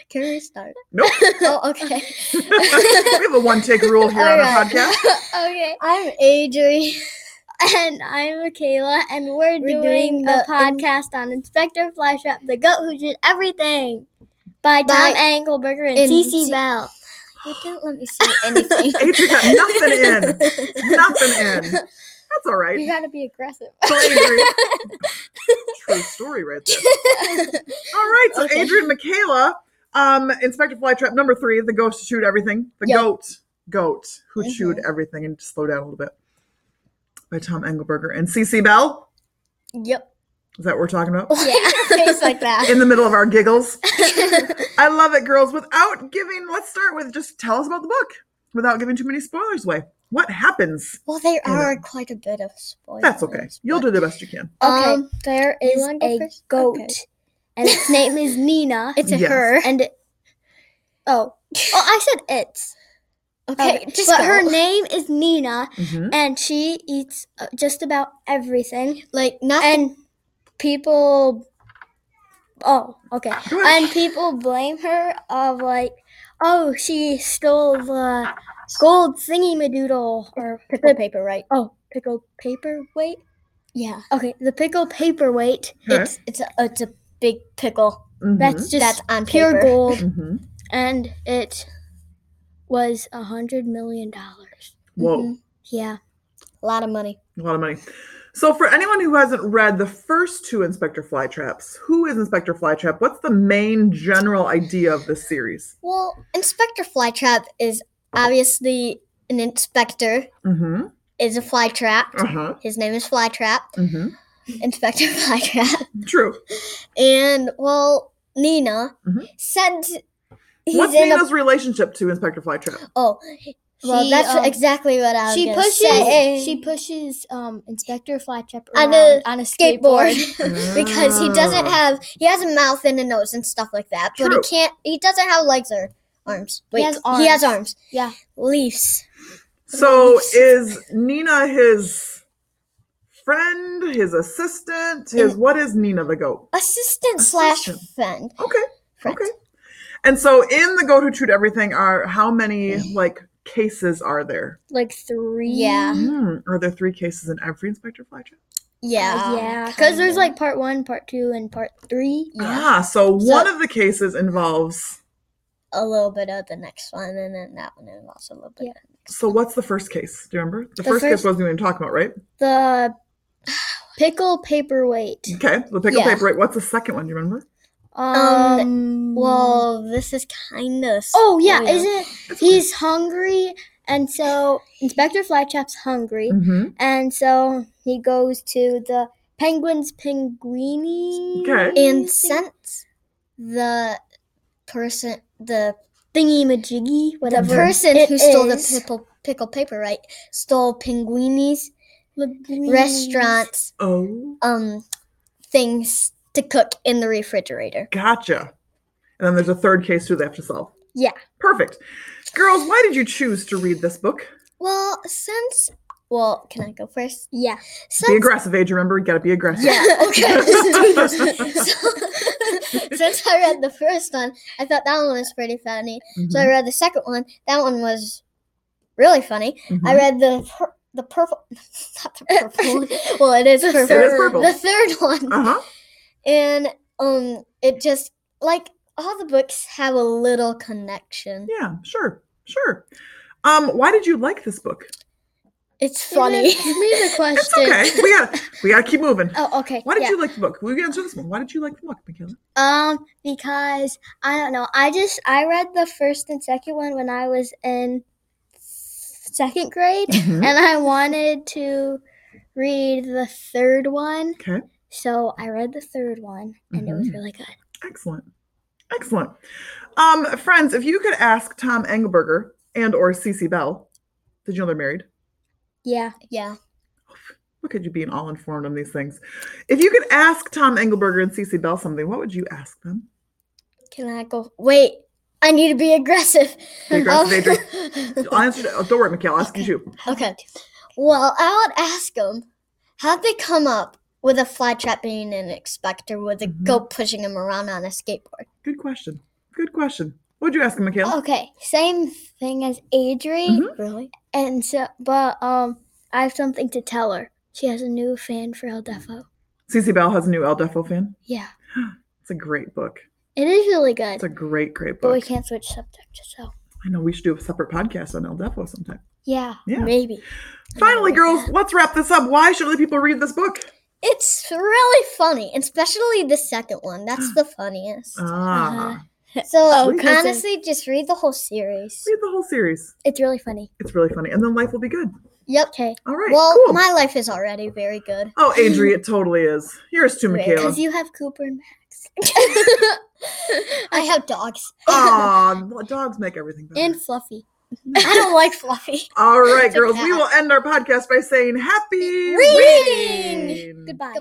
Can we start? Nope. Oh, okay. We have a one-take rule here on our podcast. Okay. I'm Adri. And I'm Michaela, and we're doing a podcast on Inspector Flytrap, the goat who did everything, by Tom Engelberger and CC Bell. You didn't let me say anything. Adri got nothing in. That's all right. You gotta be aggressive. So Adri, true story right there. All right, so okay. Adri and Michaela, Inspector Flytrap number 3, the ghost who chewed everything. The goat who chewed everything, and just slow down a little bit. By Tom Engelberger and CC Bell. Yep. Is that what we're talking about? Yeah, face like that. In the middle of our giggles. I love it, girls. Let's start with just tell us about the book without giving too many spoilers away. What happens? Well, there are quite a bit of spoilers. That's okay. You'll do the best you can. Okay, there is a goat, and its name is Nina. It's her, and I said it's. Okay, but her name is Nina, and she eats just about everything. Like nothing. And people. Oh, okay. And people blame her of she stole the gold thingy-madoodle or pickle paper, right? Oh, pickle paperweight. Yeah. Okay, the pickle paperweight. Okay. It's a big pickle. That's on pure paper. Gold, and it was $100 million. Whoa. Yeah. A lot of money. So for anyone who hasn't read the first 2 Inspector Flytraps, who is Inspector Flytrap? What's the main general idea of this series? Well, Inspector Flytrap is obviously an inspector. Is a flytrap. His name is Flytrap. Inspector Flytrap. True. And, Nina said... What's Nina's relationship to Inspector Flytrap? Oh, well, that's exactly what I was going to say. She pushes Inspector Flytrap on a skateboard because he has a mouth and a nose and stuff like that, but he doesn't have legs or arms. Wait, he has arms. Yeah. Leaves. So is Nina his friend, his assistant, what is Nina the goat? Assistant / friend. Okay. Okay. And so in The Goat Who Chewed Everything, how many cases are there? 3. Yeah. Are there 3 cases in every Inspector Flytrap? Yeah. Because there's part 1, part 2, and part 3. Yeah. So one of the cases involves a little bit of the next one, and then that one involves a little bit of the next one. So what's the first case? Do you remember? The first case wasn't even talking about, right? The pickle paperweight. Okay. The pickle paperweight. What's the second one? Do you remember? Well, this is kind of... Oh, yeah, he's hungry, and so Inspector Flytrap's hungry, and so he goes to the Penguin's Pinguini and sends the person, the thingy-majiggy, whatever. The person who stole the pickle paper, right, stole Pinguini's restaurants, things to cook in the refrigerator. Gotcha. And then there's a third case too they have to solve. Yeah. Perfect. Girls, why did you choose to read this book? Well, can I go first? Yeah. Be aggressive, Age. Remember, you gotta be aggressive. Yeah, okay. Since I read the first one, I thought that one was pretty funny. So I read the second one. That one was really funny. I read the purple, not the purple one. Well, it is purple. It is purple. The third one. And it just all the books have a little connection. Yeah, sure. Why did you like this book? It's funny. Give me the question. It's okay. We gotta keep moving. Oh, okay. Why did you like the book? We answer this one. Why did you like the book, Michaela? Because I don't know. I read the first and second one when I was in 2nd grade, and I wanted to read the third one. Okay. So I read the third one, and it was really good. Excellent. Friends, if you could ask Tom Engelberger and or CC Bell, did you know they're married? Yeah. Look at you being all informed on these things. If you could ask Tom Engelberger and CC Bell something, what would you ask them? Can I go? Wait, I need to be aggressive. Be aggressive, Adri. I'll answer. Don't worry, Michaela. I'll ask you. Okay. Well, I would ask them, how'd they come up with a Flytrap being an inspector with a goat pushing him around on a skateboard? Good question. Good question. What'd you ask him, Michaela? Okay, same thing as Adri. Mhm. Really? And so, but I have something to tell her. She has a new fan for El Defo. Cece Bell has a new El Defo fan. Yeah. It's a great book. It is really good. It's a great book. But we can't switch subjects, so. I know we should do a separate podcast on El Defo sometime. Yeah, Yeah. maybe. Finally, girls, let's wrap this up. Why should other people read this book? It's really funny, especially the second one. That's the funniest. So Sweet. honestly, just read the whole series. Read the whole series. It's really funny. It's really funny. And then life will be good. Yep. Okay. All right, Well, cool. my life is already very good. Oh, Adri, it totally is. Yours too, Right, Michaela. Because you have Cooper and Max. I have dogs. Aw, dogs make everything better. And Fluffy. I don't like Fluffy. All right, It's a girls, we cat. will end our podcast by saying happy Reading! reading. Goodbye.